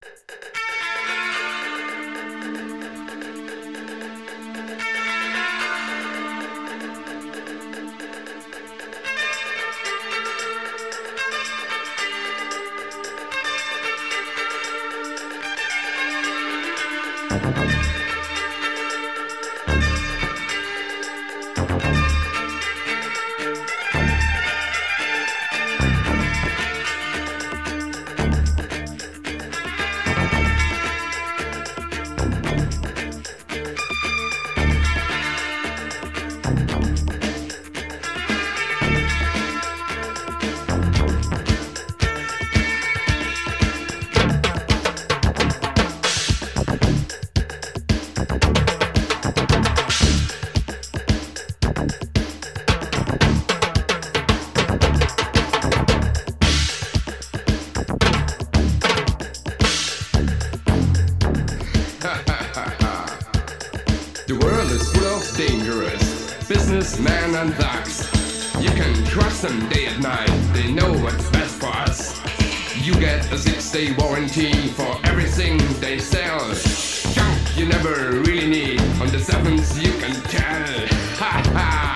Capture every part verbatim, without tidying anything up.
The world is full of dangerous businessmen and thugs. You can trust them day and night, they know what's best for us. You get a six-day warranty for everything they sell. Junk you never really need, on the seventh you can tell. Ha ha!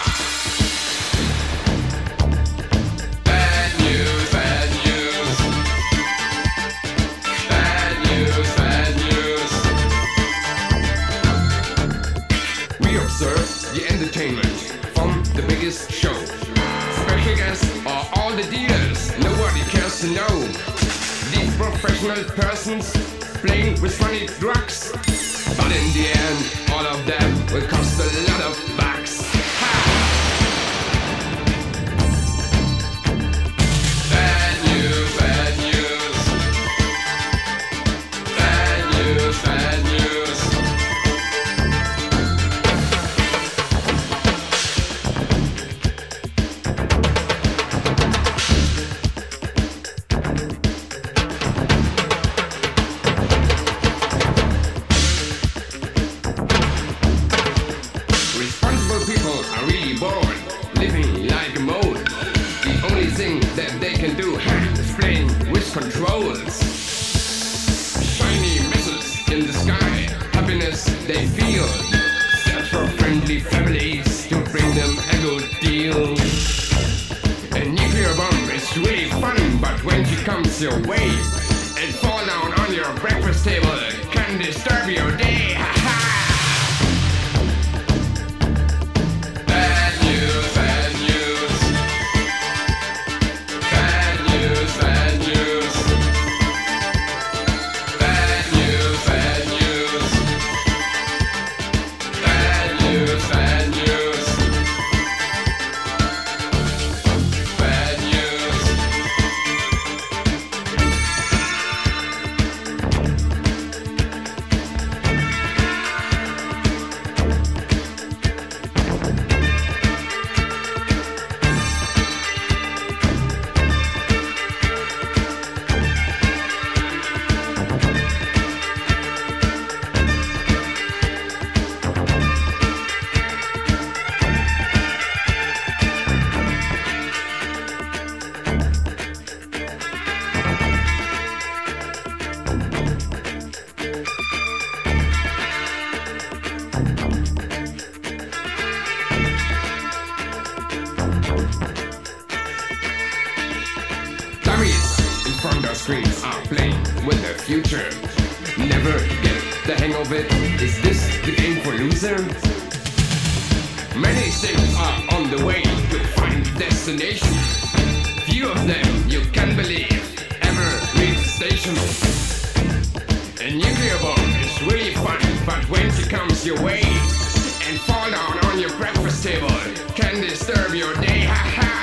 Observe the entertainment from the biggest show. Special guests are all the dealers nobody cares to know. These professional persons playing with funny drugs, but in the end all of them will cost a lot of bucks. Bad news, bad news. Bad news, bad news. People are really bored, living like a mode. The only thing that they can do is playing with controls. Shiny missiles in the sky, happiness they feel. Search for friendly families to bring them a good deal. A nuclear bomb is really fun, but when she comes your way and fall down on your breakfast table, can disturb your day. Ha ha! In front of screens are playing with the future. Never get the hang of it. Is this the game for losers? Many things are on the way to find destination. Few of them you can believe ever reach the station. A nuclear bomb is really fun, but when she comes your way and fall down on your breakfast table, can disturb your day. Ha ha!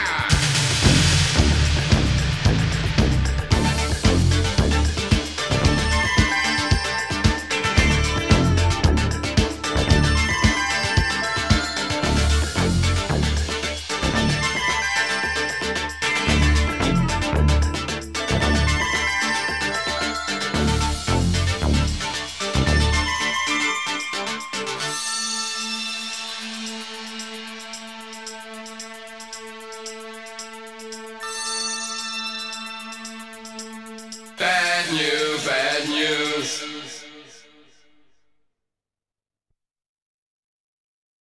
bad news.